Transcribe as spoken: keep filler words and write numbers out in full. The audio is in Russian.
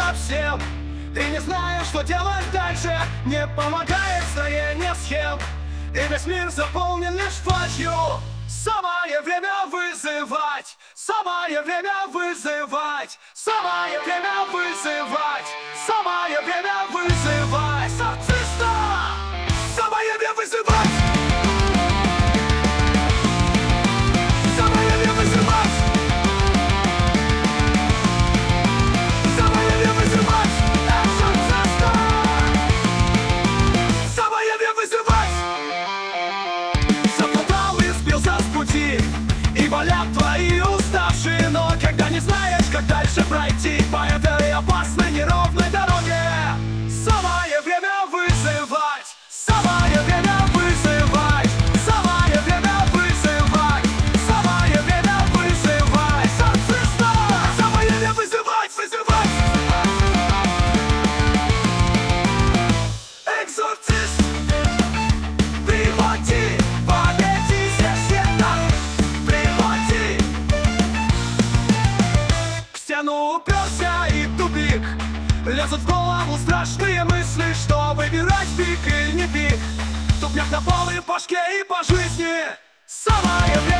совсем. Ты не знаешь, что делать дальше, не помогает строение схем. И весь мир заполнен лишь фальшью. Самое время вызывать, самое время вызывать, самое время вызывать, самое время вызывать нациста! Самое время вызывать! Самое время вызывать! Самое время вызывать! Нациста! Самое время вызывать! Запутал и сбился с пути, и болят твои уставшие ноги, когда не знаешь, как дальше пройти по этой опасной неровной дороге. Самое время вызывать, самое время вызывать, самое время вызывать, самое время вызывать нациста! Самое время вызывать, вызывать! Экзорцист, приходи, победи света, приходи. В стену уперся и тупик, лезут в голову страшные мысли, что выбирать пик или не пик. Тупняк на пол и по башке, и по жизни. Самое время